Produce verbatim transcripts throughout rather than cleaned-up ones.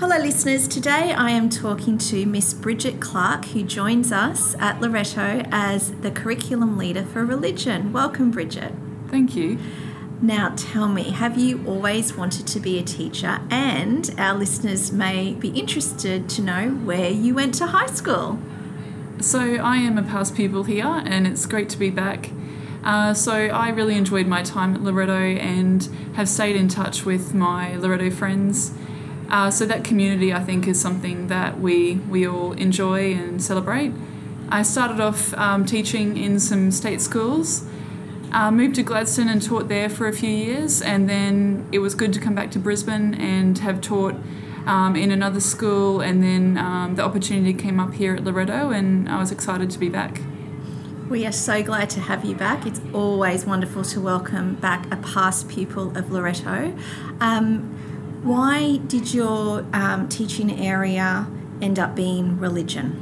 Hello listeners, today I am talking to Miss Bridget Clark, who joins us at Loreto as the Curriculum Leader for Religion. Welcome, Bridget. Thank you. Now tell me, have you always wanted to be a teacher? And our listeners may be interested to know where you went to high school. So I am a past pupil here and it's great to be back. Uh, so I really enjoyed my time at Loreto and have stayed in touch with my Loreto friends. Uh, so that community, I think, is something that we we all enjoy and celebrate. I started off um, teaching in some state schools, uh, moved to Gladstone and taught there for a few years, and then it was good to come back to Brisbane and have taught um, in another school, and then um, the opportunity came up here at Loreto and I was excited to be back. We are so glad to have you back. It's always wonderful to welcome back a past pupil of Loreto. Um, Why did your um, teaching area end up being religion?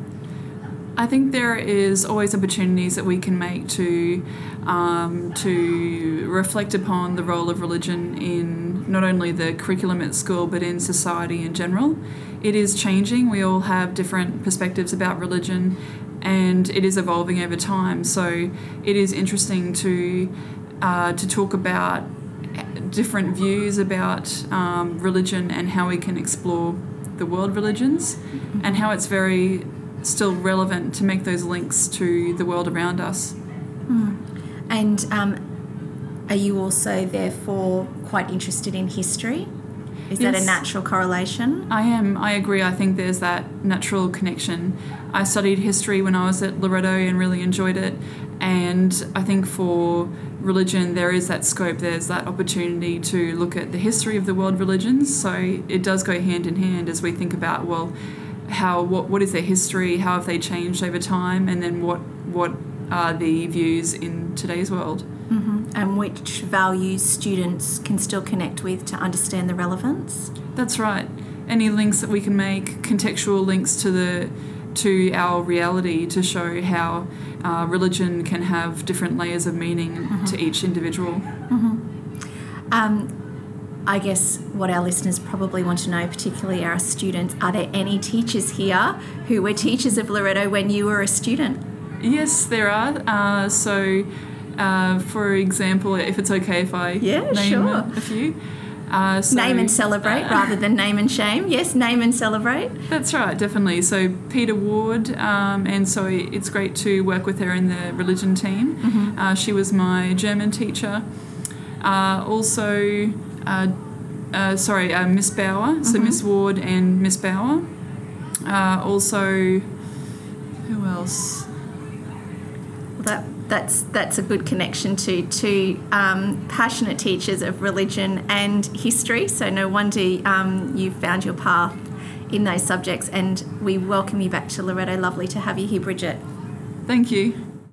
I think there is always opportunities that we can make to um, to reflect upon the role of religion in not only the curriculum at school but in society in general. It is changing. We all have different perspectives about religion and it is evolving over time. So it is interesting to uh, to talk about different views about um, religion and how we can explore the world religions and how it's very still relevant to make those links to the world around us. Mm. And um, are you also therefore quite interested in history? Is yes. that a natural correlation? I am. I agree. I think there's that natural connection. I studied history when I was at Loreto and really enjoyed it. And I think for religion, there is that scope, there's that opportunity to look at the history of the world religions. So it does go hand in hand as we think about, well, how what what is their history, how have they changed over time, and then what, what are the views in today's world. Mm-hmm. And which values students can still connect with to understand the relevance? That's right. Any links that we can make, contextual links to the to our reality to show how uh, religion can have different layers of meaning mm-hmm. to each individual. Mm-hmm. Um, I guess what our listeners probably want to know, particularly our students, are there any teachers here who were teachers of Loreto when you were a student? Yes, there are. Uh, so, uh, for example, if it's okay if I yeah, name sure. a, a few. Uh, so, name and celebrate uh, rather than name and shame. Yes, name and celebrate. That's right, definitely. So Peter Ward, um, and so it's great to work with her in the religion team. Mm-hmm. Uh, she was my German teacher. Uh, also, uh, uh, sorry, uh, Miss Bauer. Mm-hmm. So Miss Ward and Miss Bauer. Uh, also, who else? Well, that. That's that's a good connection to to um, passionate teachers of religion and history. So no wonder um, you found your path in those subjects. And we welcome you back to Loreto. Lovely to have you here, Bridget. Thank you.